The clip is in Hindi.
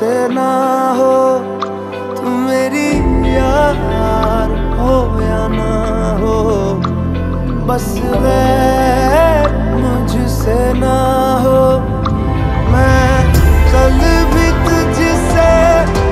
मुझसे ना हो, तुम मेरी यार हो या ना हो, बस गैर मुझसे ना